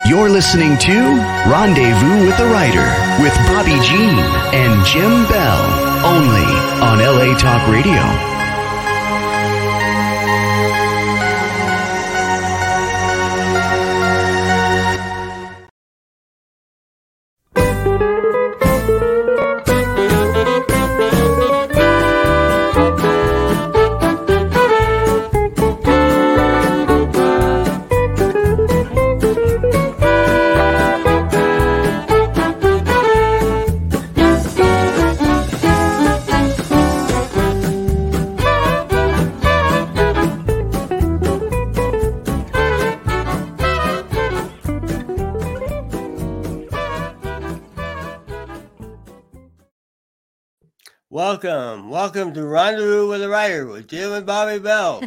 You're listening to Rendezvous with the Writer with Bobby Jean and Jim Bell, only on LA Talk Radio. Welcome to Rendezvous with the Writer with Jim and Bobby Bell.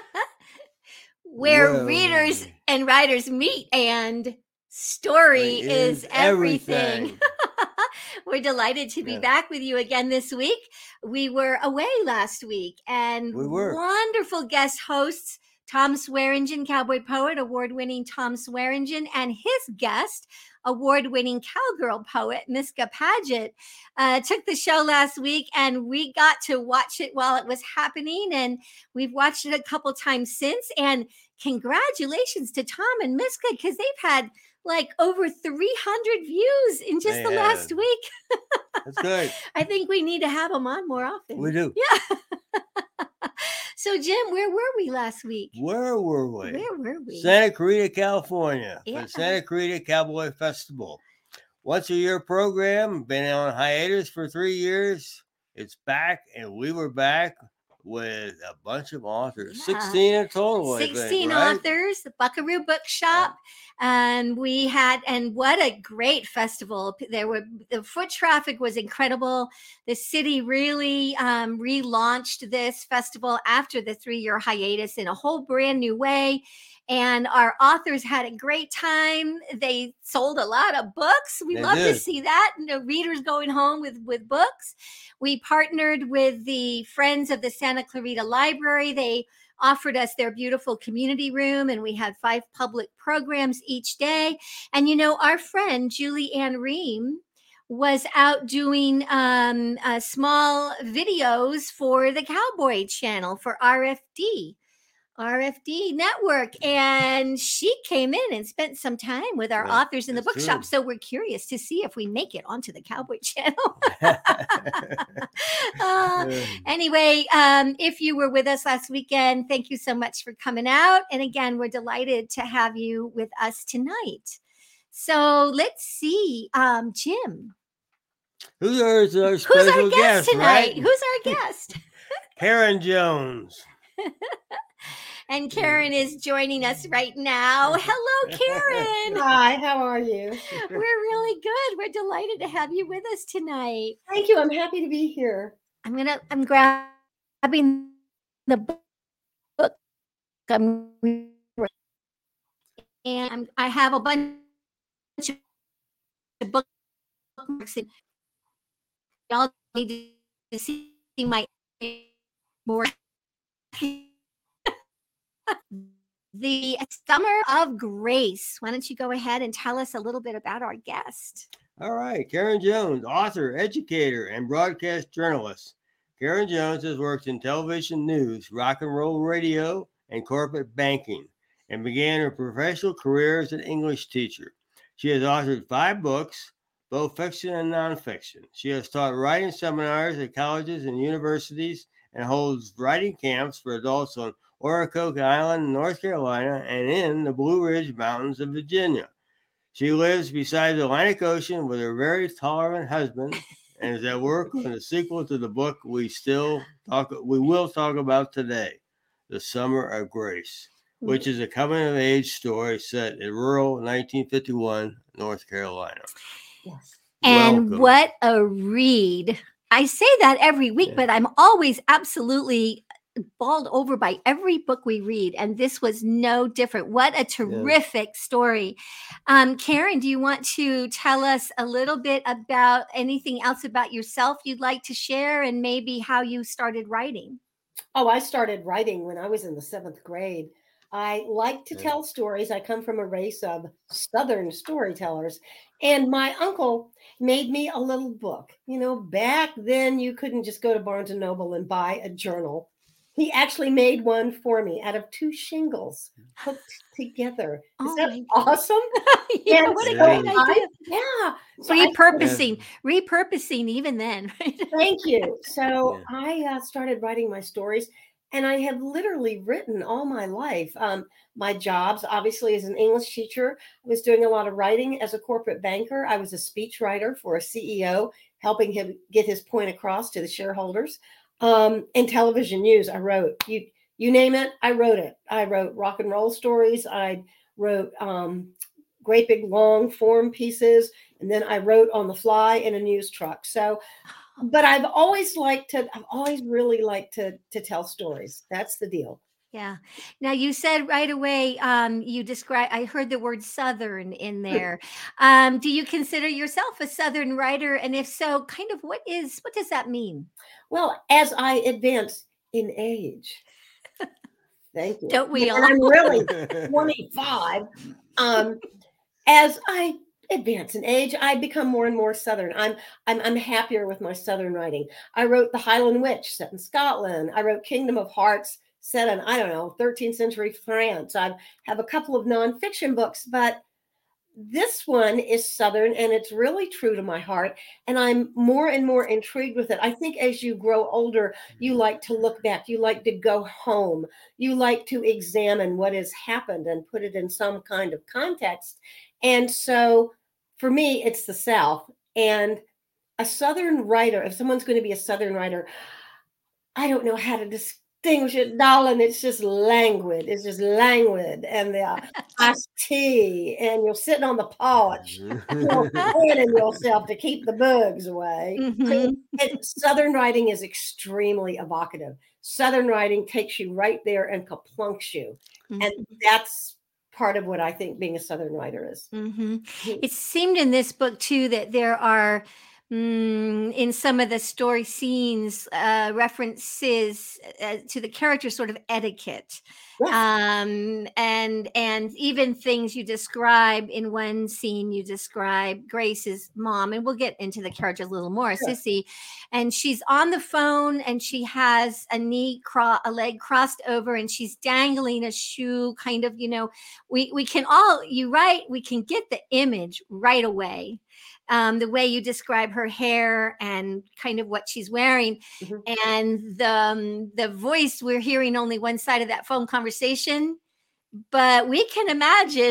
Where readers and writers meet and story is everything. We're delighted to be back with you again this week. We were away last week and wonderful guest hosts, Tom Swearingen, cowboy poet, award-winning Tom Swearingen, and his guest, award-winning cowgirl poet, Miska Paget, took the show last week, and we got to watch it while it was happening, and we've watched it a couple times since, and congratulations to Tom and Miska, because they've had like over 300 views in just the last week. That's good. I think we need to have them on more often. We do. Yeah. So, Jim, where were we last week? Where were we? Santa Clarita, California, for the Santa Clarita Cowboy Festival. Once a year program, been on hiatus for 3 years. It's back, and we were back with a bunch of authors. 16 in total, 16 authors, the Buckaroo Bookshop. And what a great festival. The foot traffic was incredible. The city really relaunched this festival after the 3-year hiatus in a whole brand new way. And our authors had a great time. They sold a lot of books. We love to see that. Readers going home with books. We partnered with the Friends of the Santa Clarita Library. They offered us their beautiful community room, and we had 5 public programs each day. And, our friend Julie Ann Ream was out doing small videos for the Cowboy Channel for RFD Network, and she came in and spent some time with our authors in the bookshop. So we're curious to see if we make it onto the Cowboy Channel. Anyway, if you were with us last weekend, thank you so much for coming out. And again, we're delighted to have you with us tonight. So let's see, Jim. Who's our special guest tonight? Right? Who's our guest? Karen Jones. And Karen is joining us right now. Hello, Karen. Hi, how are you? We're really good. We're delighted to have you with us tonight. Thank you. I'm happy to be here. I'm grabbing the book. And I have a bunch of bookmarks. Y'all need to see my board. The Summer of Grace. Why don't you go ahead and tell us a little bit about our guest? All right. Karen Jones, author, educator, and broadcast journalist. Karen Jones has worked in television news, rock and roll radio, and corporate banking, and began her professional career as an English teacher. She has authored 5 books, both fiction and nonfiction. She has taught writing seminars at colleges and universities and holds writing camps for adults on Oracoke Island, North Carolina, and in the Blue Ridge Mountains of Virginia. She lives beside the Atlantic Ocean with her very tolerant husband and is at work on the sequel to the book we will talk about today, The Summer of Grace, which is a coming-of-age story set in rural 1951 North Carolina. Yes. And what a read. I say that every week, but I'm always absolutely bowled over by every book we read, and this was no different. What a terrific story. Karen, do you want to tell us a little bit about anything else about yourself you'd like to share, and maybe how you started writing? Oh, I started writing when I was in the 7th grade. I like to tell stories. I come from a race of Southern storytellers. And my uncle made me a little book. You know, back then you couldn't just go to Barnes and Noble and buy a journal. He actually made one for me out of 2 shingles hooked together. Is that awesome? Yeah, And what a so great idea. So repurposing even then. Right? Thank you. So I started writing my stories, and I have literally written all my life. My jobs, obviously, as an English teacher, I was doing a lot of writing. As a corporate banker, I was a speech writer for a CEO, helping him get his point across to the shareholders. In television news, I wrote you name it, I wrote it. I wrote rock and roll stories. I wrote great big long form pieces, and then I wrote on the fly in a news truck. So, but I've always really liked to tell stories. That's the deal. Yeah. Now you said right away, I heard the word Southern in there. Do you consider yourself a Southern writer? And if so, kind of what does that mean? Well, as I advance in age, thank you. Don't we all? And I'm really 25. As I advance in age, I become more and more Southern. I'm happier with my Southern writing. I wrote The Highland Witch, set in Scotland. I wrote Kingdom of Hearts, set in, 13th century France. I have a couple of nonfiction books, but this one is Southern, and it's really true to my heart. And I'm more and more intrigued with it. I think as you grow older, you like to look back. You like to go home. You like to examine what has happened and put it in some kind of context. And so for me, it's the South. And a Southern writer, if someone's going to be a Southern writer, I don't know how to distinguish it, darling. It's just languid. It's just languid. And the iced tea, and you're sitting on the porch, fanning yourself to keep the bugs away. Southern writing is extremely evocative. Southern writing takes you right there and kaplunks you. And that's part of what I think being a Southern writer is. It seemed in this book too that there are in some of the story scenes references to the character sort of etiquette. And even things you describe in one scene. You describe Grace's mom, and we'll get into the character a little more, Sissy, and she's on the phone and she has a leg crossed over, and she's dangling a shoe, kind of, we can all, we can get the image right away. The way you describe her hair and kind of what she's wearing, and the voice, we're hearing only one side of that phone conversation, but we can imagine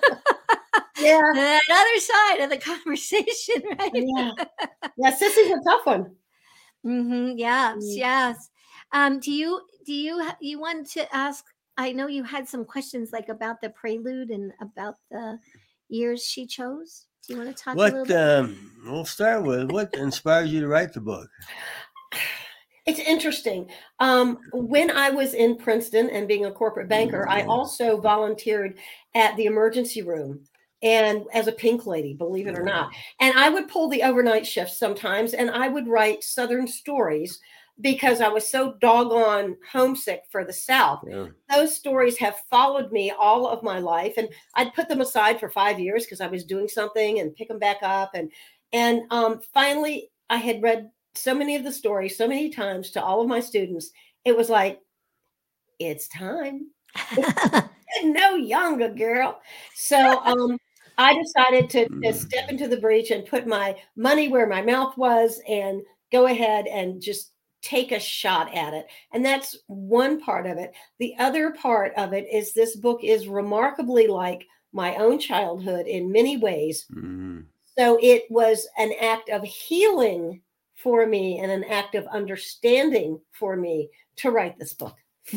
that other side of the conversation, right? Yeah, Sissy's a tough one. Yes. Do you want to ask? I know you had some questions like about the prelude and about the years she chose. Do you want to talk a little bit? We'll start with what inspired you to write the book? It's interesting. When I was in Princeton and being a corporate banker, I also volunteered at the emergency room and as a pink lady, believe it or not. And I would pull the overnight shifts sometimes, and I would write Southern stories because I was so doggone homesick for the South. Those stories have followed me all of my life, and I'd put them aside for 5 years because I was doing something and pick them back up. And finally, I had read so many of the stories so many times to all of my students. It was like, it's time. No younger, girl. So I decided to step into the breach and put my money where my mouth was and go ahead and just take a shot at it. And that's one part of it. The other part of it is this book is remarkably like my own childhood in many ways. So it was an act of healing for me and an act of understanding for me to write this book.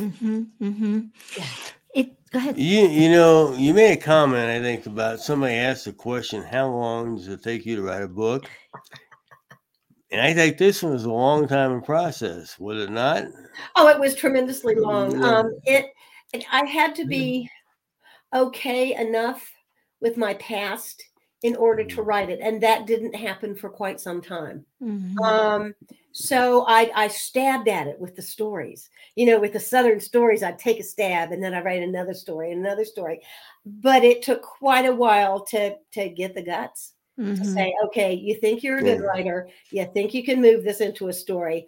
Go ahead. You made a comment, I think, about somebody asked the question, how long does it take you to write a book? And I think this one was a long time in process, was it not? Oh, it was tremendously long. I had to be okay enough with my past in order to write it. And that didn't happen for quite some time. Mhm. So I stabbed at it with the stories. With the Southern stories, I'd take a stab and then I write another story and another story. But it took quite a while to get the guts to Mhm. say, okay, you think you're a good Yeah. writer. You think you can move this into a story.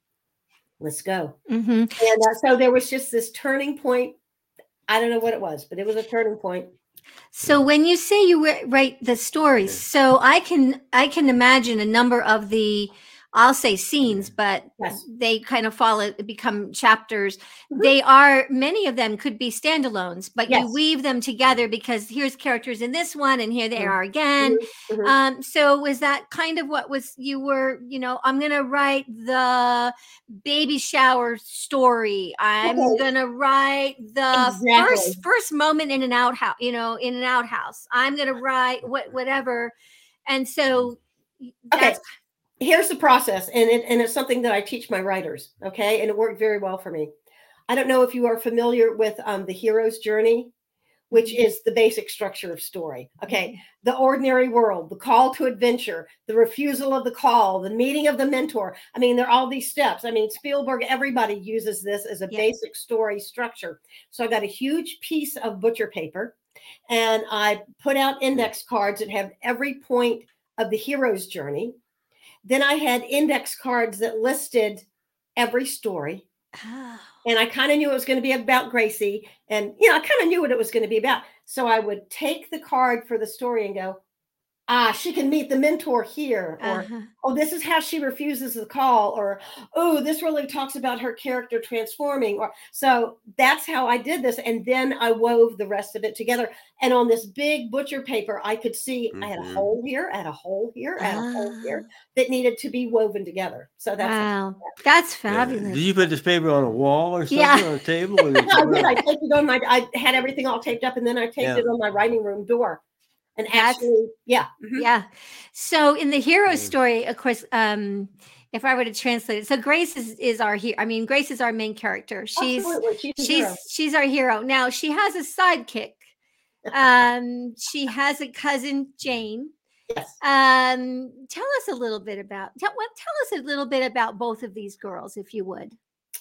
Let's go. Mhm. And so there was just this turning point. I don't know what it was, but it was a turning point. So when you say you write the stories, so I can imagine a number of the, I'll say scenes, but Yes. they kind of become chapters. Mhm. They are, many of them could be standalones, but you Yes. weave them together because here's characters in this one and here they are again. Mhm. So was that kind of what you were, I'm going to write the baby shower story. I'm Okay. going to write the Exactly. first moment in an outhouse, in an outhouse. I'm going to write whatever. And so Okay. that's Here's the process, and it's something that I teach my writers. Okay, and it worked very well for me. I don't know if you are familiar with the hero's journey, which is the basic structure of story. Okay, the ordinary world, the call to adventure, the refusal of the call, the meeting of the mentor. I mean, there are all these steps. I mean, Spielberg, everybody uses this as a basic story structure. So I got a huge piece of butcher paper, and I put out index cards that have every point of the hero's journey. Then I had index cards that listed every story. And I kind of knew it was going to be about Gracie. And, I kind of knew what it was going to be about. So I would take the card for the story and go, she can meet the mentor here. Or, oh, this is how she refuses the call. Or, oh, this really talks about her character transforming. Or so that's how I did this. And then I wove the rest of it together. And on this big butcher paper, I could see I had a hole here, I had a hole here, I had a hole here that needed to be woven together. So that's that's fabulous. Did you put this paper on a wall or something on a table? Or I taped it on I had everything all taped up, and then I taped it on my writing room door. And actually, yeah. So in the hero story, of course, if I were to translate it, so Grace is our hero. I mean, Grace is our main character. She's our hero. Now she has a sidekick. She has a cousin, Jane. Yes. Tell us a little bit about both of these girls, if you would.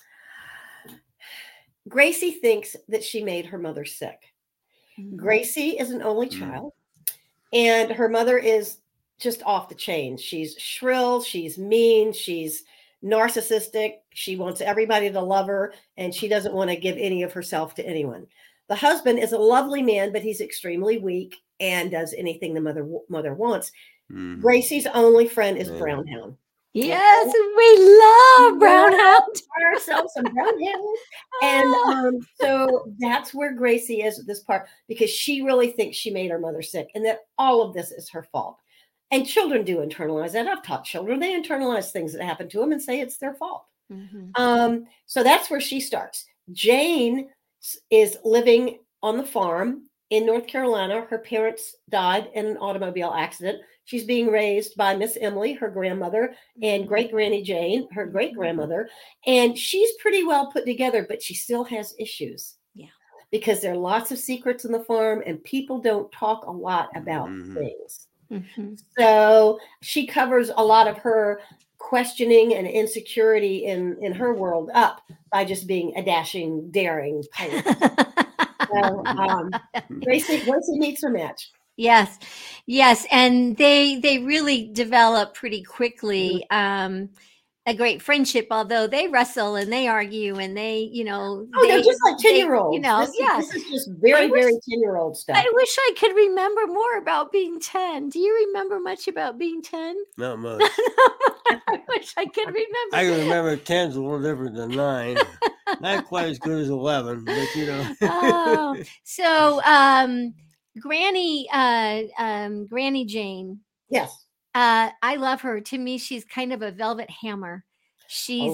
Gracie thinks that she made her mother sick. Gracie is an only child, and her mother is just off the chain. She's shrill, she's mean, she's narcissistic. She wants everybody to love her, and she doesn't want to give any of herself to anyone. The husband is a lovely man, but he's extremely weak and does anything the mother wants. Gracie's only friend is Brownhound. Yes, we love Brownhound. Ourselves some Brownhound. And so that's where Gracie is at this part, because she really thinks she made her mother sick and that all of this is her fault. And children do internalize that. I've taught children, they internalize things that happen to them and say it's their fault. So that's where she starts. Jane is living on the farm in North Carolina. Her parents died in an automobile accident. She's being raised by Miss Emily, her grandmother, and great Granny Jane, her great grandmother. And she's pretty well put together, but she still has issues. Yeah. Because there are lots of secrets in the farm and people don't talk a lot about things. So she covers a lot of her questioning and insecurity in her world up by just being a dashing, daring pirate. So Gracie meets her match. Yes, and they really develop pretty quickly. A great friendship, although they wrestle and they argue and they, they're just like 10-year-olds. This is just very 10-year-old stuff. I wish I could remember more about being 10. Do you remember much about being 10? Not much. I wish I could remember. I can remember 10's a little different than 9. Not quite as good as 11, but So Granny Jane. Yes. I love her. To me, she's kind of a velvet hammer. She's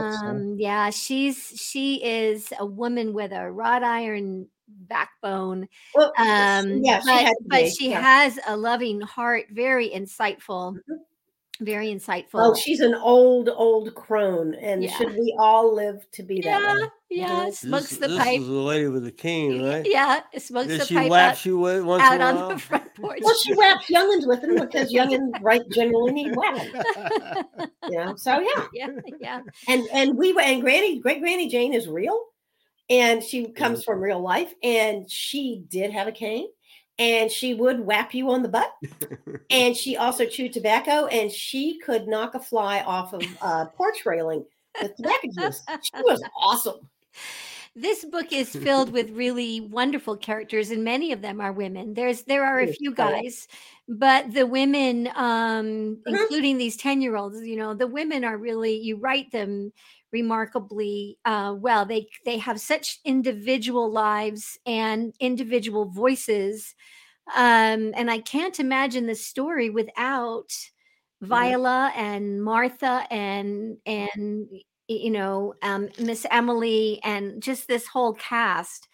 she is a woman with a wrought iron backbone. Well, but she has a loving heart, very insightful. Very insightful. Oh, she's an old crone, and should we all live to be that way? Yeah, smokes the pipe. This is the lady with the cane, right? Yeah, smokes the pipe. Does she lap you once in a while? On the front. porch. Well, she whaps youngins with them because youngins generally need whapping. So Yeah. And great Granny Jane is real, and she comes from real life, and she did have a cane, and she would whap you on the butt, and she also chewed tobacco, and she could knock a fly off of a porch railing with tobacco juice. She was awesome. This book is filled with really wonderful characters, and many of them are women. There are a few guys, but the women, including these 10-year-olds, the women are really, you write them remarkably well. They have such individual lives and individual voices. And I can't imagine the story without Viola and Martha and Miss Emily and just this whole cast.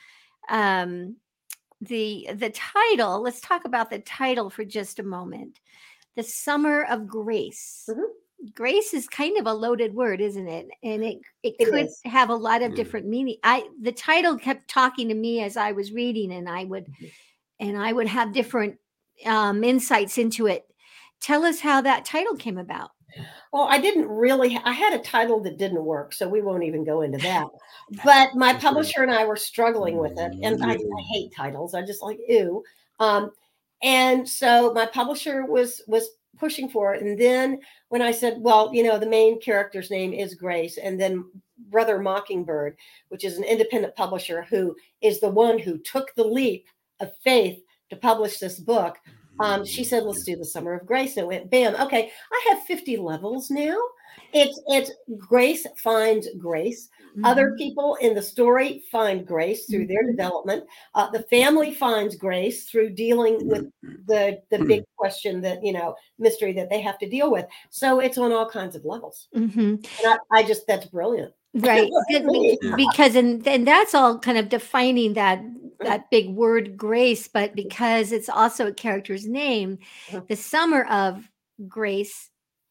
The title, let's talk about the title for just a moment. The Summer of Grace. Grace is kind of a loaded word, isn't it? And it could have a lot of different meaning. The title kept talking to me as I was reading, and I would have different insights into it. Tell us how that title came about. Well, I didn't really, I had a title that didn't work, so we won't even go into that. But my publisher and I were struggling with it. And I hate titles. I just like, ew. And so my publisher was pushing for it. And then when I said, well, the main character's name is Grace, and then Brother Mockingbird, which is an independent publisher who is the one who took the leap of faith to publish this book. She said, let's do the Summer of Grace. And it went, bam. Okay. I have 50 levels now. It's Grace finds Grace. Other people in the story find Grace through their development. The family finds Grace through dealing with the big question that, mystery that they have to deal with. So it's on all kinds of levels. And I just, that's brilliant. Right. Because, and that's all kind of defining that big word grace, but because it's also a character's name, the Summer of Grace,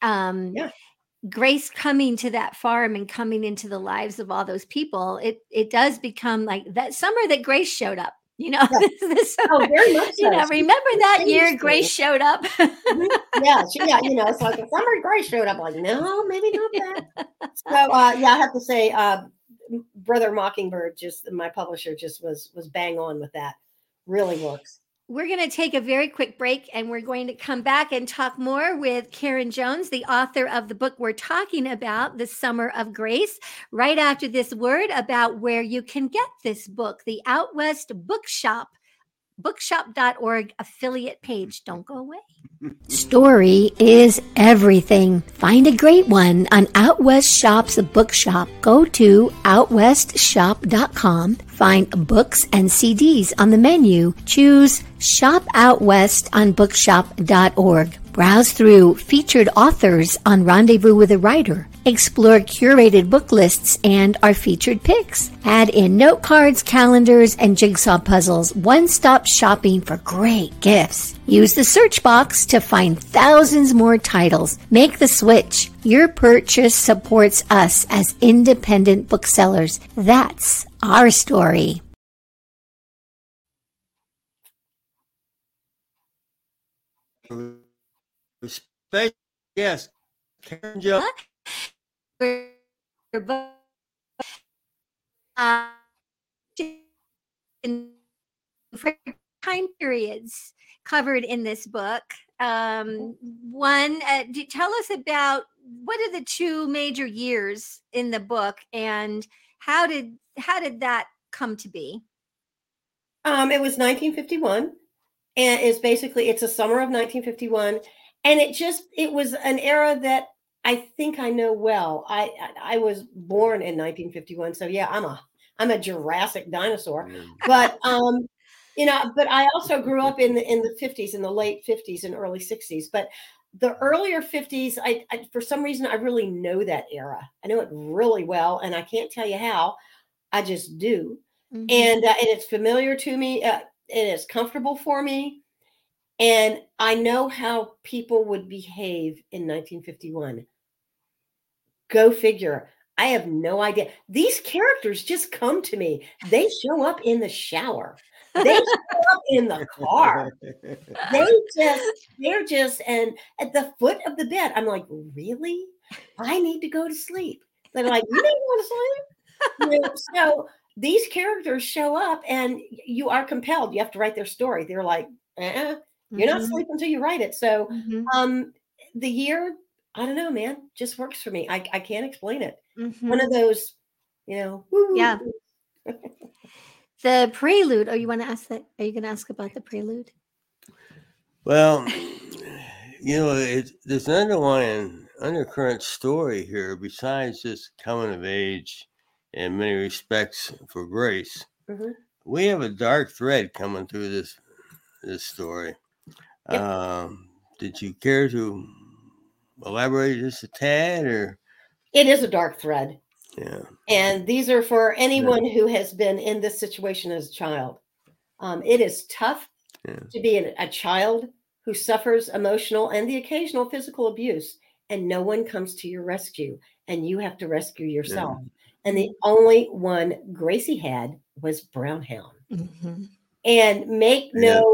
Grace coming to that farm and coming into the lives of all those people, it does become like that summer that Grace showed up. This summer, very much so. Remember that year Grace showed up? It's like the summer Grace showed up. Like, no, maybe not that. So, I have to say, Brother Mockingbird, my publisher, just was bang on with that. Really works. We're going to take a very quick break, and we're going to come back and talk more with Karen Jones, the author of the book we're talking about, The Summer of Grace, right after this word about where you can get this book, the Out West Bookshop, bookshop.org affiliate page. Don't go away. Story is everything. Find a great one on Out West Shop's bookshop. Go to outwestshop.com. Find books and CDs on the menu. Choose Shop Out West on bookshop.org. Browse through featured authors on Rendezvous with a Writer. Explore curated book lists and our featured picks. Add in note cards, calendars, and jigsaw puzzles. One-stop shopping for great gifts. Use the search box to find thousands more titles. Make the switch. Your purchase supports us as independent booksellers. That's our story. Special guest, Karen Jones. Time periods covered in this book. One, tell us about what are the two major years in the book, and how did that come to be? It was 1951, and it's a summer of 1951, and it was an era that I think I know well. I was born in 1951, so yeah, I'm a Jurassic dinosaur. But but I also grew up in the 50s, in the late 50s and early 60s. But the earlier 50s, I for some reason I really know that era. I know it really well, and I can't tell you how. I just do, and it's familiar to me. It is comfortable for me. And I know how people would behave in 1951. Go figure. I have no idea. These characters just come to me. They show up in the shower. They show up in the car. They're just, and at the foot of the bed, I'm like, really? I need to go to sleep. They're like, you need to go to sleep? So these characters show up and you are compelled. You have to write their story. They're like, you're not sleeping until you write it. So the year, I don't know, man, just works for me. I can't explain it. One of those, woo-woo. Yeah. The prelude. Oh, you want to ask that? Are you going to ask about the prelude? Well, there's an undercurrent story here besides just coming of age in many respects for Grace. We have a dark thread coming through this story. Yep. Did you care to elaborate just a tad, or? It is a dark thread. Yeah. And these are for anyone who has been in this situation as a child. It is tough to be a child who suffers emotional and the occasional physical abuse, and no one comes to your rescue, and you have to rescue yourself. And the only one Gracie had was Brown Hound. And make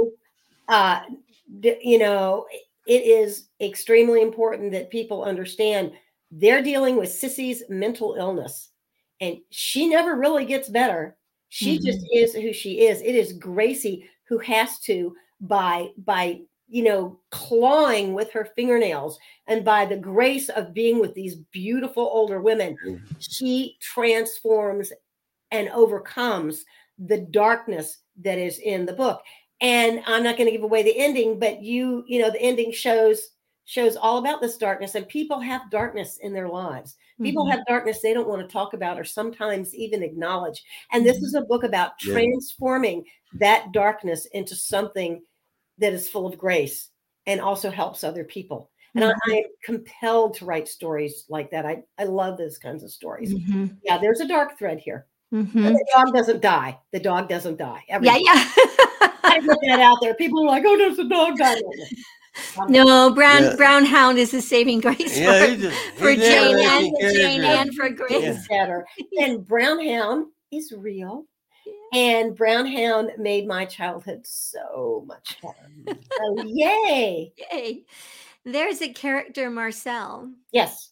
it is extremely important that people understand they're dealing with Sissy's mental illness, and she never really gets better. She just is who she is. It is Gracie who has to, by clawing with her fingernails and by the grace of being with these beautiful older women, she transforms and overcomes the darkness that is in the book. And I'm not going to give away the ending, but the ending shows all about this darkness, and people have darkness in their lives. People have darkness they don't want to talk about or sometimes even acknowledge. And this is a book about transforming that darkness into something that is full of grace and also helps other people. And I am compelled to write stories like that. I love those kinds of stories. Yeah, there's a dark thread here. The dog doesn't die. The dog doesn't die. I put that out there. People are like, "Oh, does the dog die?" No, Brown Hound is a saving grace for Jane and for Grace. Better. And Brown Hound is real. And Brown Hound made my childhood so much better. So yay. Yay. There's a character, Marcel. Yes.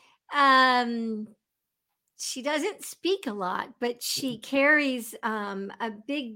She doesn't speak a lot, but she carries a big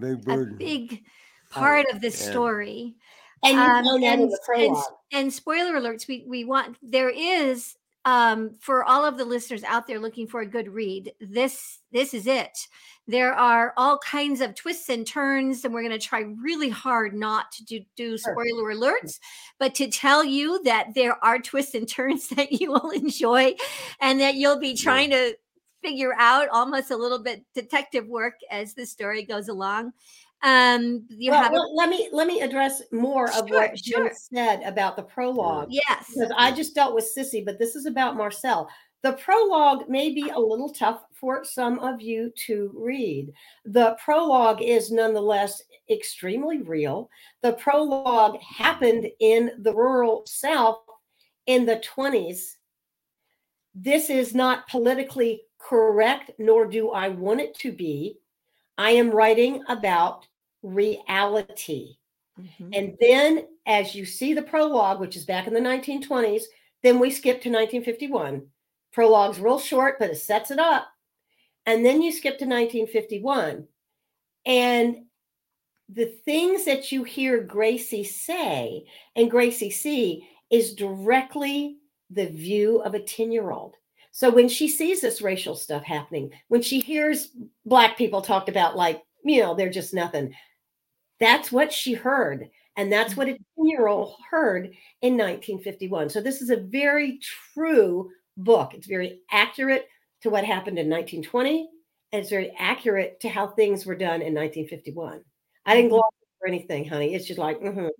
part of the story. And you found that in the prologue. And spoiler alerts, there is for all of the listeners out there looking for a good read, this is it. There are all kinds of twists and turns, and we're going to try really hard not to do spoiler alerts, but to tell you that there are twists and turns that you will enjoy and that you'll be trying to figure out, almost a little bit detective work as the story goes along. Let me address more of what Jim said about the prologue. Yes, because I just dealt with Sissy, but this is about Marcel. The prologue may be a little tough for some of you to read. The prologue is nonetheless extremely real. The prologue happened in the rural South in the 1920s. This is not politically correct, nor do I want it to be. I am writing about reality. And then as you see the prologue, which is back in the 1920s, then we skip to 1951. Prologue's real short, but it sets it up. And then you skip to 1951. And the things that you hear Gracie say and Gracie see is directly the view of a 10-year-old. So when she sees this racial stuff happening, when she hears Black people talked about like, they're just nothing, that's what she heard. And that's what a 10-year-old heard in 1951. So this is a very true book. It's very accurate to what happened in 1920. And it's very accurate to how things were done in 1951. I didn't gloss over anything, honey. It's just like, Yeah.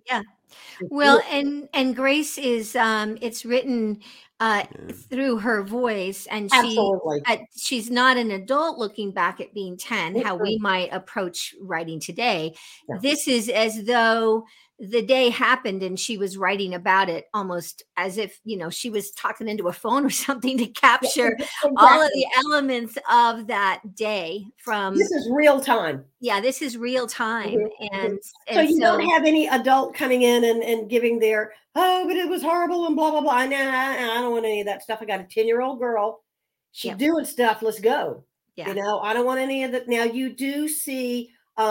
Well, and Grace is it's written through her voice, and Absolutely. she's not an adult looking back at being 10, how we might approach writing today. Yeah. This is as though the day happened and she was writing about it, almost as if, she was talking into a phone or something to capture all of the elements of that day. This is real time. Yeah, this is real time. And so you don't have any adult coming in and giving their, oh, but it was horrible and blah, blah, blah. I don't want any of that stuff. I got a 10-year-old girl. She's doing stuff. Let's go. Yeah. I don't want any of that. Now you do see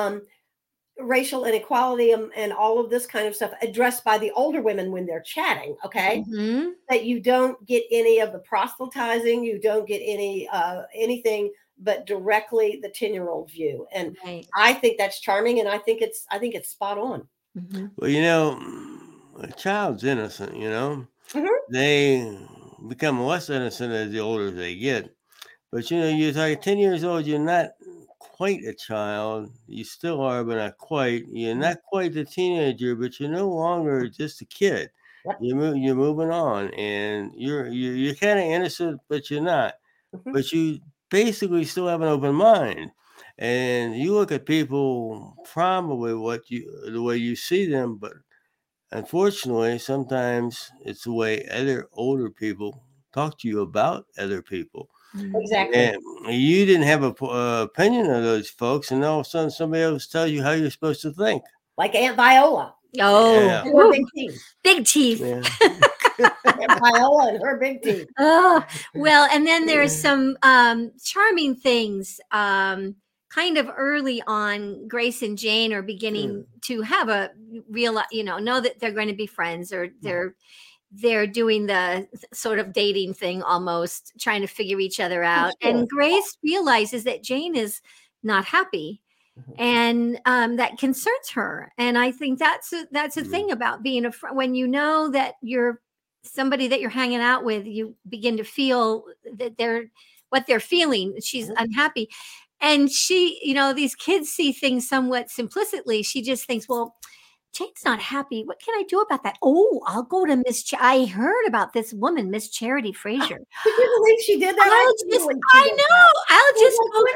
racial inequality and all of this kind of stuff addressed by the older women when they're chatting. Okay. Mm-hmm. That you don't get any of the proselytizing. You don't get any anything but directly the 10-year-old view. And I think that's charming. And I think it's spot on. Mm-hmm. Well, a child's innocent, mm-hmm. They become less innocent as the older they get. But, you're like 10 years old, you're not quite a child. You still are, but not quite. You're not quite a teenager, but you're no longer just a kid. Yep. You're moving on, and you're kind of innocent, but you're not. Mm-hmm. But you basically still have an open mind, and you look at people probably the way you see them, but unfortunately, sometimes it's the way other older people talk to you about other people. Exactly. And you didn't have an opinion of those folks, and all of a sudden somebody else tells you how you're supposed to think. Like Aunt Viola. Oh, yeah. And her big teeth. Big teeth. Yeah. Aunt Viola and her big teeth. Oh, well, and then there's some charming things. Kind of early on, Grace and Jane are beginning to have a real, know that they're going to be friends, or they're doing the sort of dating thing, almost trying to figure each other out. And Grace realizes that Jane is not happy, and that concerns her. And I think that's a thing about being a friend. When you know that you're somebody that you're hanging out with, you begin to feel that what they're feeling. She's unhappy. And she, these kids see things somewhat simplistically. She just thinks, well, Jane's not happy. What can I do about that? Oh, I'll go to I heard about this woman, Miss Charity Frazier. Did you believe she did that? I know. I'll just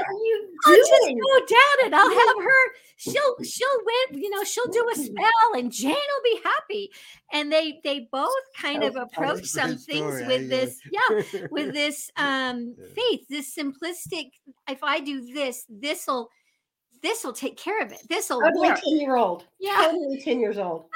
go down and I'll have her. She'll win. She'll do a spell, and Jane will be happy. And they both kind of approach some things with this, with this faith, this simplistic. If I do this, this will take care of it. This will work. 10-year-old. Yeah. Totally 10 years old.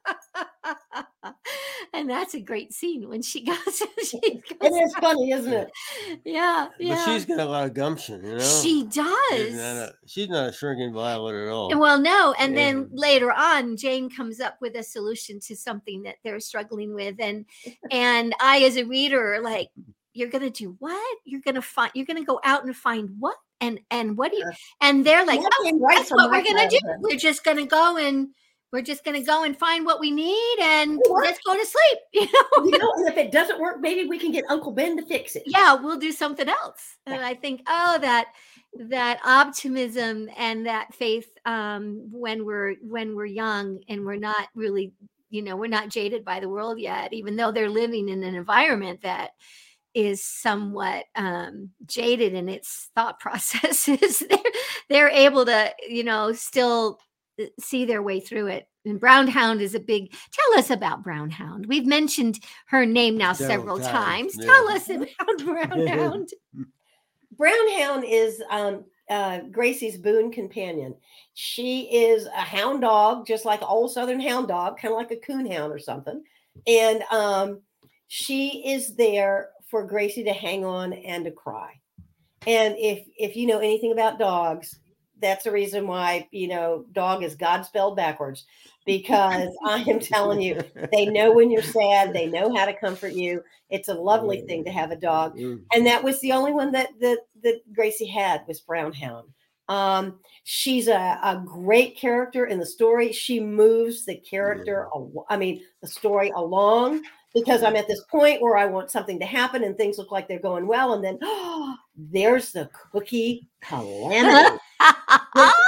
And that's a great scene when she goes. It is funny, isn't it? Yeah. But she's got a lot of gumption, She does. She's not a shrinking violet at all. Well, no. And then later on, Jane comes up with a solution to something that they're struggling with. And I, as a reader, like, you're going to do what? You're going to go out and find what? And what do you, and they're like, that's what we're going to do. We're just going to go and find what we need and let's go to sleep. And if it doesn't work, maybe we can get Uncle Ben to fix it. Yeah, we'll do something else. And I think, that optimism and that faith, when we're young and we're not really, we're not jaded by the world yet, even though they're living in an environment that is somewhat jaded in its thought processes. They're able to, still see their way through it. And Brown Hound is tell us about Brown Hound. We've mentioned her name now several times. Yeah. Tell us about Brown Hound. Brown Hound is Gracie's boon companion. She is a hound dog, just like an old Southern hound dog, kind of like a coon hound or something. And she is there for Gracie to hang on and to cry. And if you know anything about dogs, that's the reason why, dog is God spelled backwards, because I am telling you, they know when you're sad. They know how to comfort you. It's a lovely thing to have a dog. And that was the only one that Gracie had, was Brown Hound. She's a great character in the story. She moves the character, the story along, because I'm at this point where I want something to happen and things look like they're going well. And then, there's the cookie calamity.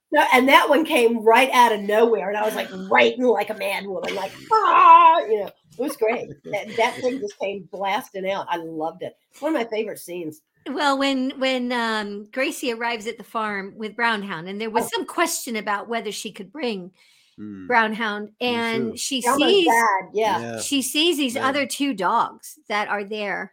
No, and that one came right out of nowhere, and I was like writing like a mad woman, like it was great. That thing just came blasting out. I loved it. It's one of my favorite scenes. Well, when Gracie arrives at the farm with Brownhound, and there was some question about whether she could bring Brownhound, and she sees she sees these other two dogs that are there,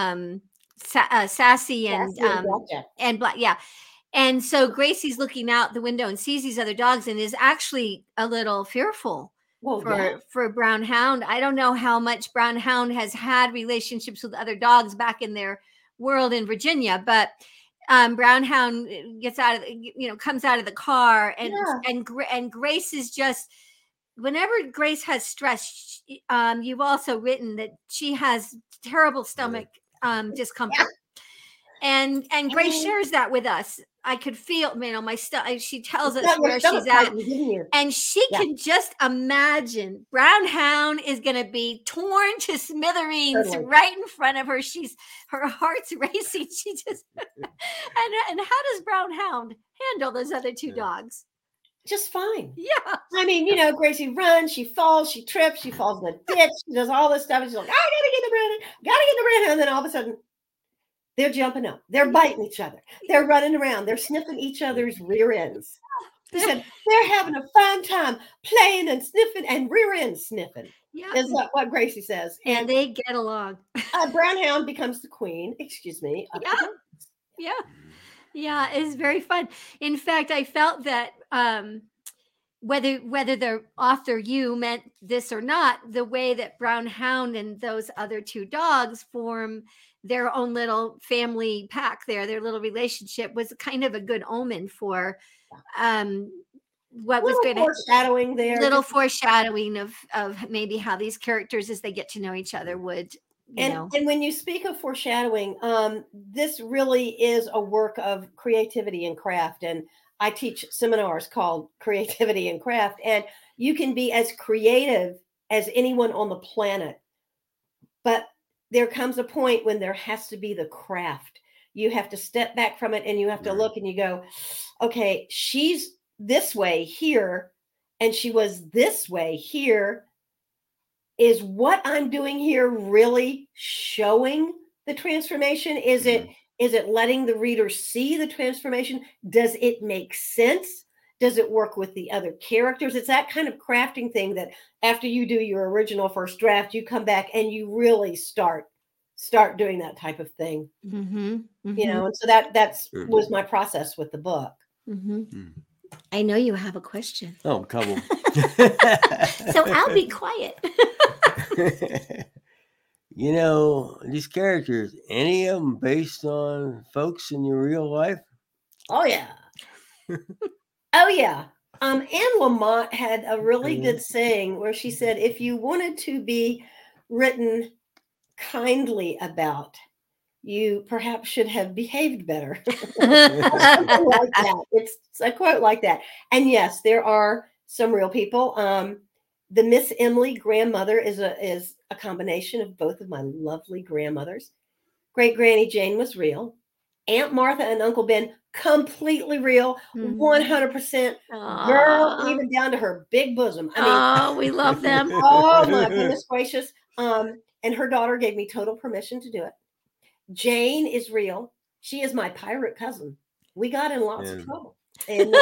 Sassy and Black, and so Gracie's looking out the window and sees these other dogs and is actually a little fearful for Brownhound. I don't know how much Brownhound has had relationships with other dogs back in their world in Virginia, but Brownhound gets out of comes out of the car, and Grace is just, whenever Grace has stress, you've also written that she has terrible stomach discomfort, and Grace shares that with us. I could feel, my stomach. She tells us where she's at, and she can just imagine Brownhound is going to be torn to smithereens right in front of her. Her heart's racing. She just and how does Brownhound handle those other two dogs? Just fine. Yeah. I mean, Gracie runs, she falls, she trips, she falls in the ditch, she does all this stuff, and she's like, I gotta get the Brownhound, and then all of a sudden, they're jumping up. They're biting each other. They're running around. They're sniffing each other's rear ends. They said they're having a fun time playing and sniffing and rear end sniffing. Yeah, is what Gracie says. And they get along. Brownhound becomes the queen. Excuse me. Yeah, it's very fun. In fact, I felt that whether the author you meant this or not, the way that Brownhound and those other two dogs form their own little family pack there, their little relationship was kind of a good omen for what was going to foreshadowing there. Little foreshadowing of maybe how these characters, as they get to know each other, would And when you speak of foreshadowing, this really is a work of creativity and craft. And I teach seminars called Creativity and Craft, and you can be as creative as anyone on the planet, but there comes a point when there has to be the craft. You have to step back from it and you have to look and you go, okay, she's this way here, and she was this way here. Is what I'm doing here really showing the transformation? Is it letting the reader see the transformation? Does it make sense? Does it work with the other characters? It's that kind of crafting thing that after you do your original first draft, you come back and you really start doing that type of thing. And so that's was my process with the book. I know you have a question. Oh, couple. So I'll be quiet. These characters, any of them based on folks in your real life? Oh, yeah. Oh, yeah. Anne Lamott had a really good saying where she said, if you wanted to be written kindly about, you perhaps should have behaved better. Something like that. It's a quote like that. And yes, there are some real people. The Miss Emily grandmother is a combination of both of my lovely grandmothers. Great Granny Jane was real. Aunt Martha and Uncle Ben, completely real, 100%. Girl, even down to her big bosom. I mean, we love them. Oh my goodness gracious. And her daughter gave me total permission to do it. Jane is real. She is my pirate cousin. We got in lots of trouble. And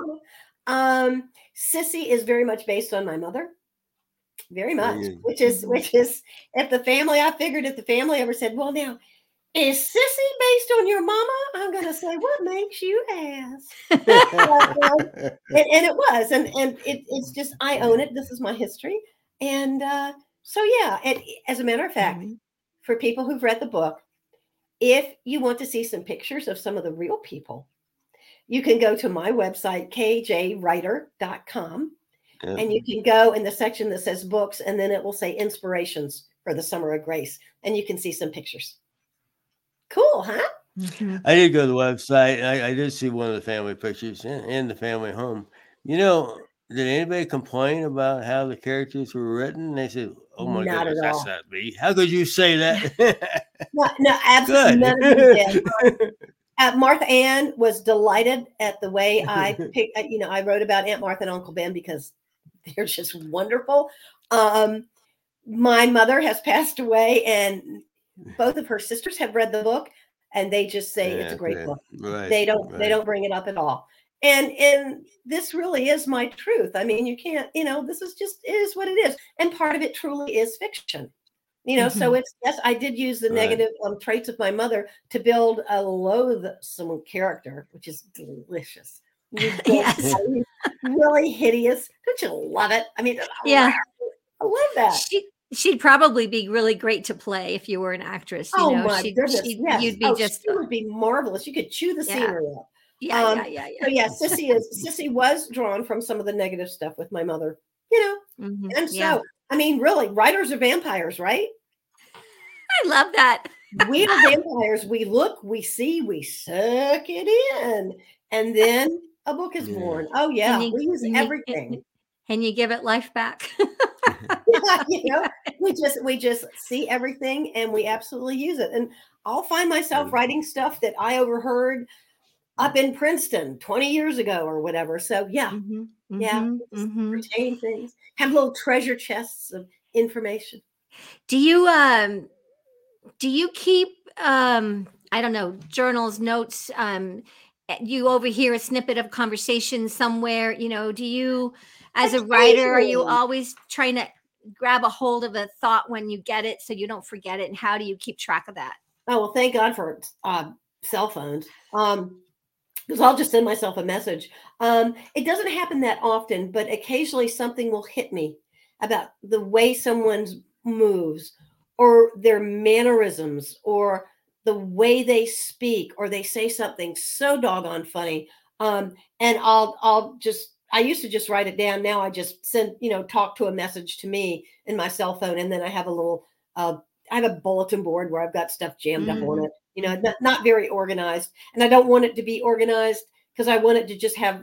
Sissy is very much based on my mother. Very much. Which is if the family ever said, well, now, is Sissy based on your mama? I'm going to say, what makes you ask? And it was. And it's just, I own it. This is my history. And so, yeah, as a matter of fact, for people who've read the book, if you want to see some pictures of some of the real people, you can go to my website, kjwriter.com, and you can go in the section that says books, and then it will say inspirations for the Summer of Grace, and you can see some pictures. Cool, huh? I did go to the website. I did see one of the family pictures in the family home. Did anybody complain about how the characters were written? They said, oh my goodness, that's not me. How could you say that? No, absolutely. None of them did. Martha Ann was delighted at the way I picked, I wrote about Aunt Martha and Uncle Ben because they're just wonderful. My mother has passed away, and both of her sisters have read the book, and they just say it's a great book. Right, they don't bring it up at all. And this really is my truth. I mean, you can't, this is just, it is what it is. And part of it truly is fiction. So it's, yes, I did use the negative traits of my mother to build a loathsome character, which is delicious. Yes. Really hideous. Don't you love it? I mean, Yeah. I love that. She'd probably be really great to play if you were an actress. My goodness, yes. You'd be just. She would be marvelous. You could chew the scenery up. Yeah. So yeah, Sissy was drawn from some of the negative stuff with my mother, and so I mean, really, writers are vampires, right? I love that. We are vampires. We look, we see, we suck it in, and then a book is born. Oh yeah, we use everything, and you give it life back. we just see everything, and we absolutely use it. And I'll find myself writing stuff that I overheard up in Princeton 20 years ago or whatever. So retain things, have little treasure chests of information. Do you keep I don't know, journals, notes? You overhear a snippet of conversation somewhere, do you, as a writer, are you always trying to grab a hold of a thought when you get it so you don't forget it? And how do you keep track of that? Oh, well, thank God for cell phones. Because I'll just send myself a message. It doesn't happen that often, but occasionally something will hit me about the way someone moves or their mannerisms or the way they speak, or they say something so doggone funny. And I used to just write it down. Now I just send, talk to a message to me in my cell phone. And then I have a little, I have a bulletin board where I've got stuff jammed up on it. Not very organized, and I don't want it to be organized because I want it to just have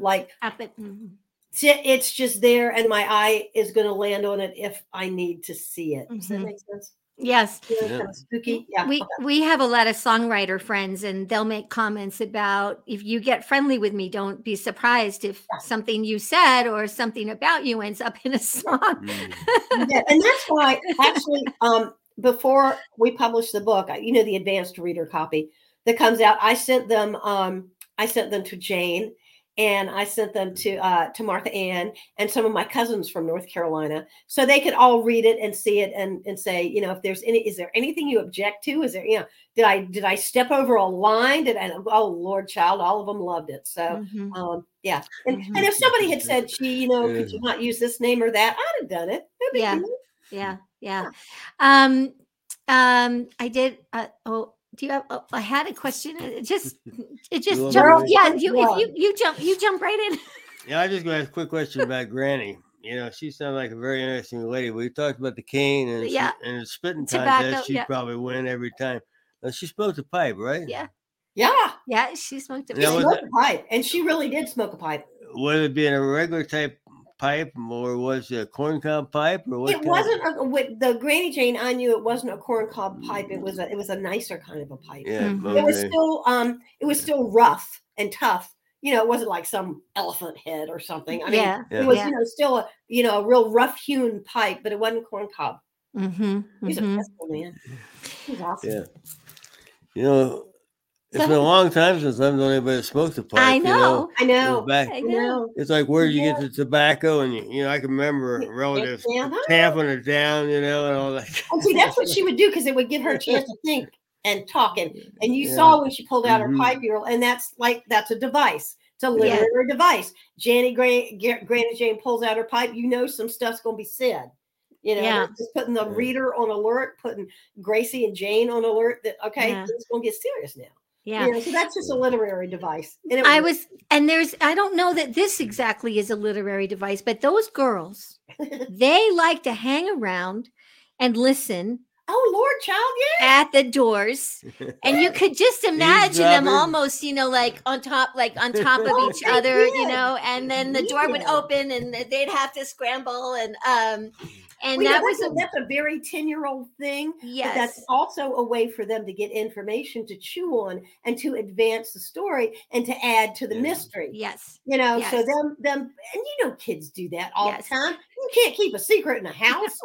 it's just there, and my eye is going to land on it if I need to see it. Does that make sense? Yes. Kind of spooky. Yeah. We have a lot of songwriter friends, and they'll make comments about, if you get friendly with me, don't be surprised if something you said or something about you ends up in a song. And that's why actually before we published the book, the advanced reader copy that comes out, I sent them to Jane, and I sent them to Martha Ann and some of my cousins from North Carolina, so they could all read it and see it and say, if there's is there anything you object to? Is there, did I step over a line? Oh Lord, child, all of them loved it. So And if somebody had said, could you not use this name or that, I'd have done it. Yeah. I did. Do you have? I had a question. It just jumped. Yeah, you jump right in. Yeah, I just got a quick question about Granny. She sounded like a very interesting lady. We talked about the cane and the spitting contest. She'd probably win every time. She smoked a pipe, right? Yeah. Yeah, she smoked a pipe. She smoked a pipe, and she really did smoke a pipe. Would it be in a regular type pipe, or was it a corncob pipe, or what? It wasn't with the Granny Jane I knew. It wasn't a corncob pipe. It was a nicer kind of a pipe. Yeah, it was still rough and tough. It wasn't like some elephant head or something. I mean, it was still a real rough hewn pipe, but it wasn't corncob. He's a peaceful man. He's awesome. Yeah. It's been a long time since I've known anybody that smoked a pipe. I know. I know. It's like, where do you get the tobacco? And I can remember relatives tamping it down, and all that. And see, that's what she would do, because it would give her a chance to think and talk. And you saw when she pulled out her pipe, and that's a device. It's a literary device. Granny Jane pulls out her pipe. Some stuff's going to be said. Just putting the reader on alert, putting Gracie and Jane on alert that it's going to get serious now. Yeah. So that's just a literary device. I don't know that this exactly is a literary device, but those girls, they like to hang around and listen Oh, Lord, child, yeah. at the doors, and you could just imagine them Eavesdropping. almost, like on top of Oh, each they other, did. and then the door would Yeah. open, and they'd have to scramble, and Well, that was that's a very 10-year-old thing, but that's yes, also a way for them to get information to chew on and to advance the story and to add to the Yeah. mystery. yes, So yes. them, and kids do that all Yes. the time. You can't keep a secret in a house,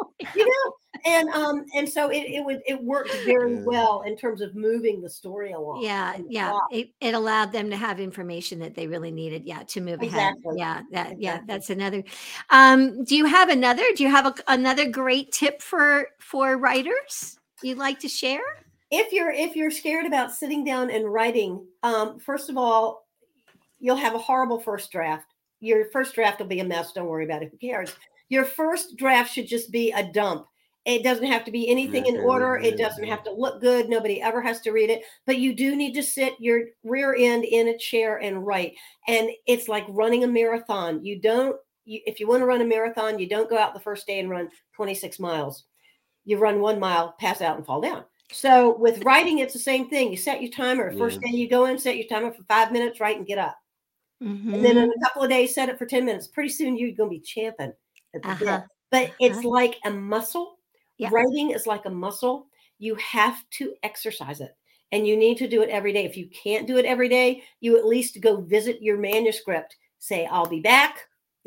and so it worked very Yeah. well in terms of moving the story along. Yeah, and the yeah. plot. It allowed them to have information that they really needed, to move ahead. Exactly. Yeah, Exactly. that's another. Do you have another great tip for writers you'd like to share? If you're scared about sitting down and writing, first of all, you'll have a horrible first draft. Your first draft will be a mess. Don't worry about it. Who cares? Your first draft should just be a dump. It doesn't have to be anything in order. It doesn't have to look good. Nobody ever has to read it. But you do need to sit your rear end in a chair and write. And it's like running a marathon. If you want to run a marathon, you don't go out the first day and run 26 miles. You run 1 mile, pass out, and fall down. So with writing, it's the same thing. You set your timer. First day you go in, set your timer for 5 minutes, write, and get up. Mm-hmm. And then in a couple of days, set it for 10 minutes. Pretty soon you're going to be champing at the bit. But it's like a muscle. Yeah. Writing is like a muscle. You have to exercise it. And you need to do it every day. If you can't do it every day, you at least go visit your manuscript. Say, I'll be back.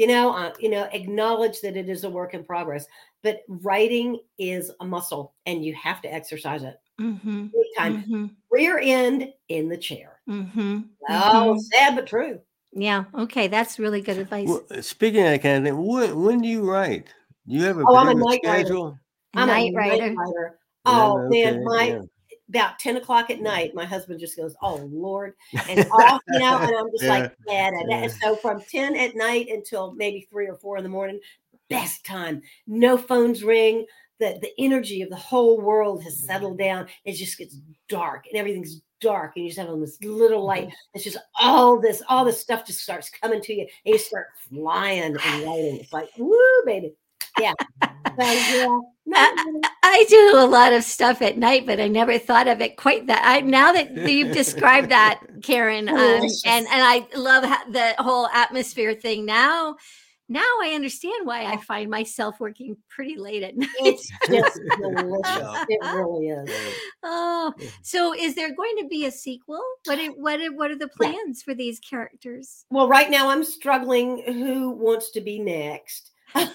Acknowledge that it is a work in progress. But writing is a muscle, and you have to exercise it. Mm-hmm. Time. Mm-hmm. Rear end in the chair. Mm-hmm. Oh, sad but true. Yeah. Okay, that's really good advice. Well, speaking of that kind of thing, when do you write? Do you have a I'm a particular night writer. schedule? I'm a night writer. Oh Yeah, man, okay, about 10 o'clock at night, my husband just goes, "Oh Lord," and off, and I'm just like, yeah. So from 10 at night until maybe 3 or 4 in the morning, best time. No phones ring. The energy of the whole world has settled down. It just gets dark, and everything's dark, and you just have this little light. It's just all this stuff just starts coming to you, and you start flying and writing. It's like, woo, baby, yeah. So, I do a lot of stuff at night, but I never thought of it quite that. Now that you've described that, Karen, and I love the whole atmosphere thing. Now I understand why I find myself working pretty late at night. It's just delicious. It really is. Oh, so is there going to be a sequel? What are the plans for these characters? Well, right now I'm struggling. Who wants to be next?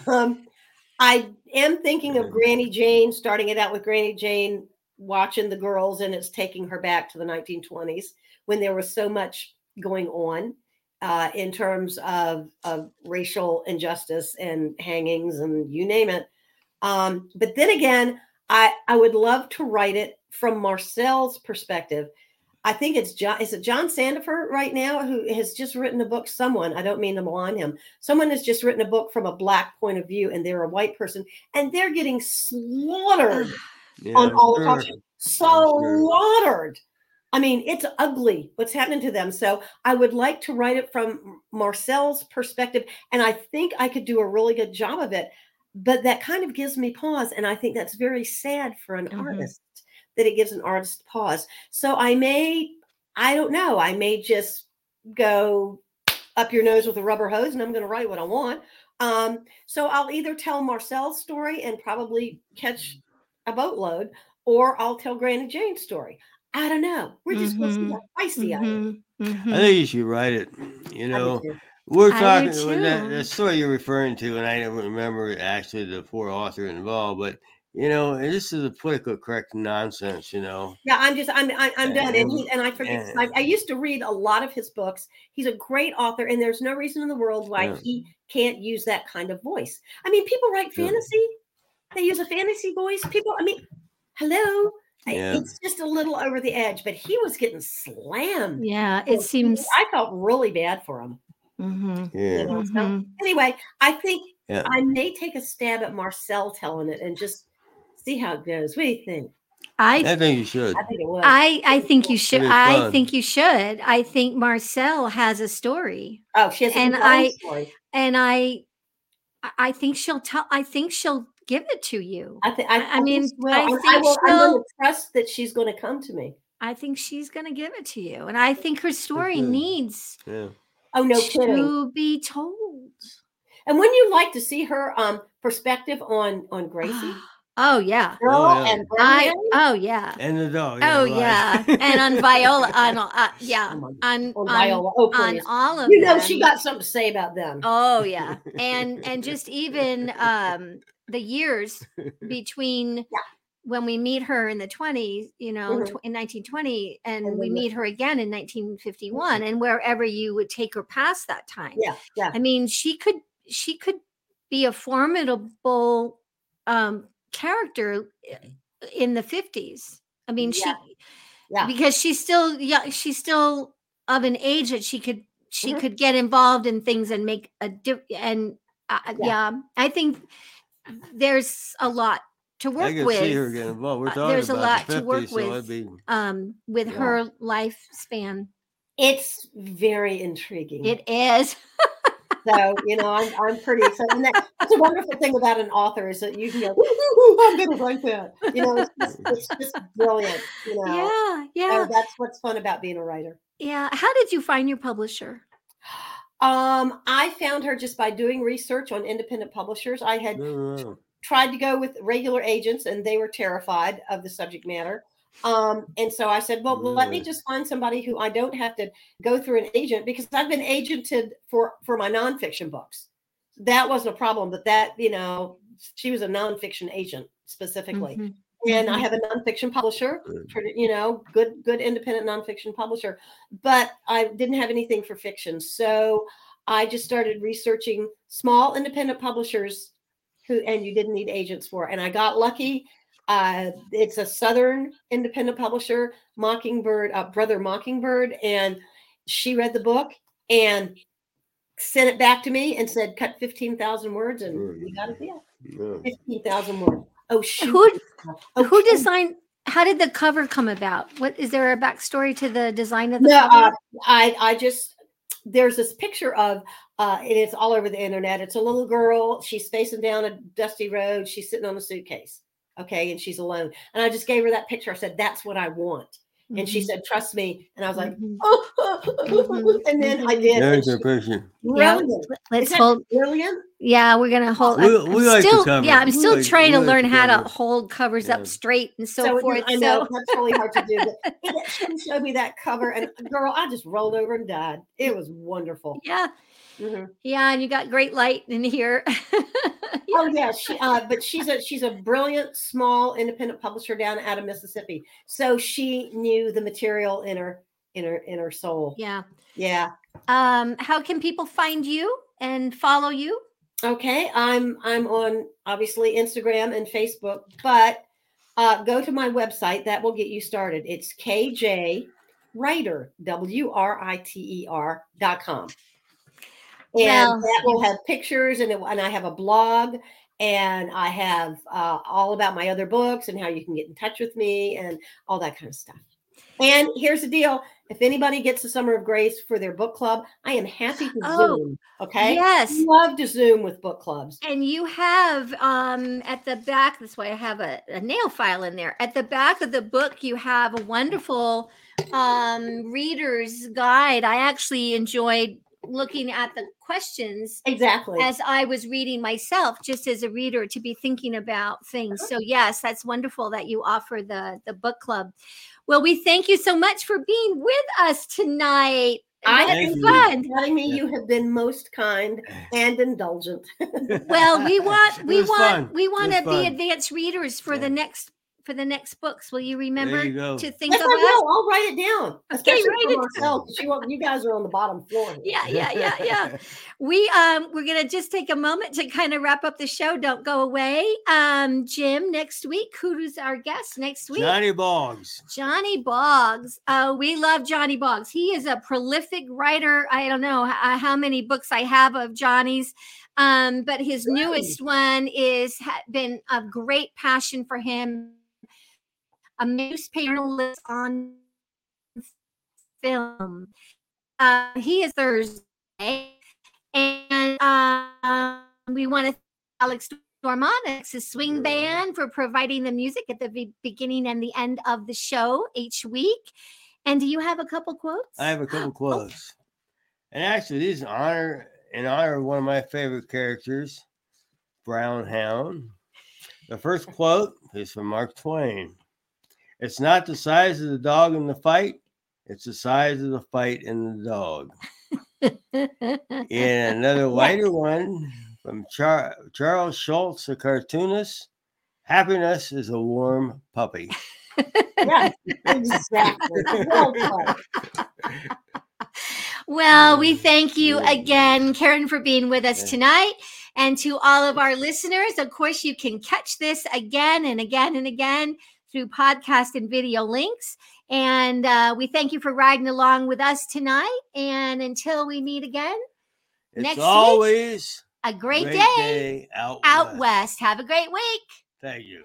I am thinking of Granny Jane, starting it out with Granny Jane watching the girls, and it's taking her back to the 1920s when there was so much going on in terms of racial injustice and hangings and you name it. But then again, I would love to write it from Marcel's perspective. I think is it John Sandifer right now who has just written a book? Someone, I don't mean to malign him. Someone has just written a book from a Black point of view, and they're a white person, and they're getting slaughtered on all the talk shows. Slaughtered. I mean, it's ugly what's happening to them. So I would like to write it from Marcel's perspective, and I think I could do a really good job of it. But that kind of gives me pause, and I think that's very sad for an artist. That it gives an artist pause. So I don't know, I may just go up your nose with a rubber hose and I'm going to write what I want. So I'll either tell Marcel's story and probably catch a boatload, or I'll tell Granny Jane's story. I don't know. We're just going to see how feisty I am. I think you should write it. We're talking that story you're referring to, and I don't remember actually the poor author involved, but this is a political correct nonsense, Yeah, I'm done. And I forget. I used to read a lot of his books. He's a great author, and there's no reason in the world why he can't use that kind of voice. I mean, people write fantasy. They use a fantasy voice. Hello. Yeah. It's just a little over the edge, but he was getting slammed. Yeah, it seems. I felt really bad for him. Mm-hmm. Yeah. So anyway, I think I may take a stab at Marcel telling it and just see how it goes. What do you think? I think you should. I think it would. I think you should. I think you should. I think Marcel has a story. Oh, she has a story. And I I think she'll tell. I think she'll give it to you. I mean, think she will. I And think I'm going she'll. to trust that she's going to come to me. I think she's going to give it to you, and I think her story good. needs Yeah. Oh, no kidding. to be told. And wouldn't you like to see her perspective on Gracie? Oh yeah. Girl Oh, yeah. and Birmingham? Oh yeah. And the dog. Oh right. yeah, and on Viola, yeah, Oh, on Viola. Oh, on please. all of You know them. she got something to say about them. Oh yeah, and just even the years between when we meet her in the 20s, you know, in 1920, and we meet her again in 1951, and wherever you would take her past that time. Yeah. I mean, she could be a formidable character in the 50s. I mean, because she's still she's still of an age that she could get involved in things and make a difference. And I think there's a lot to work I can with. see her getting involved. We're talking There's a about lot the 50s, to work so with her lifespan. It's very intriguing. It is. So, you know, I'm pretty excited. And that's a wonderful thing about an author is that you can go, I'm going to write that. You know, it's just brilliant. You know? Yeah. So that's what's fun about being a writer. Yeah. How did you find your publisher? I found her just by doing research on independent publishers. I had tried to go with regular agents, and they were terrified of the subject matter. And so I said, well, let me just find somebody who I don't have to go through an agent, because I've been agented for my nonfiction books. That wasn't a problem, but that, you know, she was a nonfiction agent specifically. And I have a nonfiction publisher, you know, good independent nonfiction publisher, but I didn't have anything for fiction. So I just started researching small independent publishers and you didn't need agents for. And I got lucky. It's a Southern independent publisher, Mockingbird, Brother Mockingbird. And she read the book and sent it back to me and said, cut 15,000 words. And we got a deal. 15,000 words. Oh, shoot. Who designed? How did the cover come about? What is there a backstory to the design of the cover? I just, there's this picture of, and it's all over the internet. It's a little girl. She's facing down a dusty road. She's sitting on a suitcase. Okay. And she's alone. And I just gave her that picture. I said, that's what I want. And she said, trust me. And I was like, and then I did. There's a picture. Brilliant. Let's hold. Brilliant. Yeah, we're gonna hold. We like the cover. Yeah, I'm still trying to like learn the how to cover. hold covers up straight and so forth. I know that's really hard to do. But she showed me that cover, and girl, I just rolled over and died. It was wonderful. Yeah. Yeah, and you got great light in here. Oh yeah, but she's a brilliant small independent publisher down out of Mississippi. So she knew the material in her soul. Yeah. How can people find you and follow you? Okay, I'm on obviously Instagram and Facebook, but go to my website. That will get you started. It's KJ Writer, WRITER.com. And that will have pictures, and I have a blog, and I have all about my other books and how you can get in touch with me and all that kind of stuff. And here's the deal. If anybody gets the Summer of Grace for their book club, I am happy to Zoom. Okay. Yes. I love to Zoom with book clubs. And you have at the back, that's why I have a nail file in there. At the back of the book, you have a wonderful reader's guide. I actually enjoyed looking at the questions exactly as I was reading myself, just as a reader, to be thinking about things. So yes, that's wonderful that you offer the book club. Well, we thank you so much for being with us tonight. It's fun. Telling me you have been most kind and indulgent. Well, we want to be fun. advanced readers for the next books. Will you remember to think yes, of I us? will. I'll write it down. Okay, write it myself. You guys are on the bottom floor. Yeah. We're gonna just take a moment to kind of wrap up the show. Don't go away. Jim, next week, who's our guest next week? Johnny Boggs. Johnny Boggs. We love Johnny Boggs. He is a prolific writer. I don't know how many books I have of Johnny's. But his newest one been a great passion for him. A newspaper journalist on film. He is Thursday, and We want to thank Alex Dormonix, the swing band, for providing the music at the beginning and the end of the show each week. And do you have a couple quotes? I have a couple quotes. And actually, these in honor of one of my favorite characters, Brown Hound. The first quote is from Mark Twain. It's not the size of the dog in the fight, it's the size of the fight in the dog. And another lighter one from Charles Schulz, a cartoonist. Happiness is a warm puppy. Yeah, exactly. Well put. Well, we thank you again, Karen, for being with us tonight. And to all of our listeners, of course, you can catch this again and again and again through podcast and video links. And we thank you for riding along with us tonight. And until we meet again, It's next always week, a great day day out west. Have a great week. Thank you.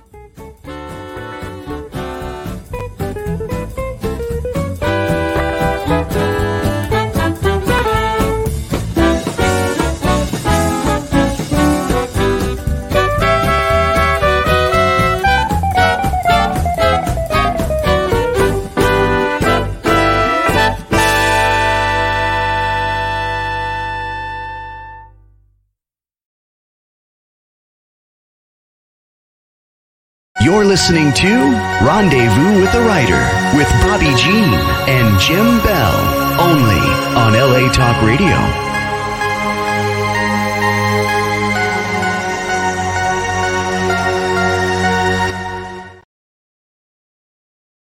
You're listening to Rendezvous with the Writer with Bobby Jean and Jim Bell, only on LA Talk Radio.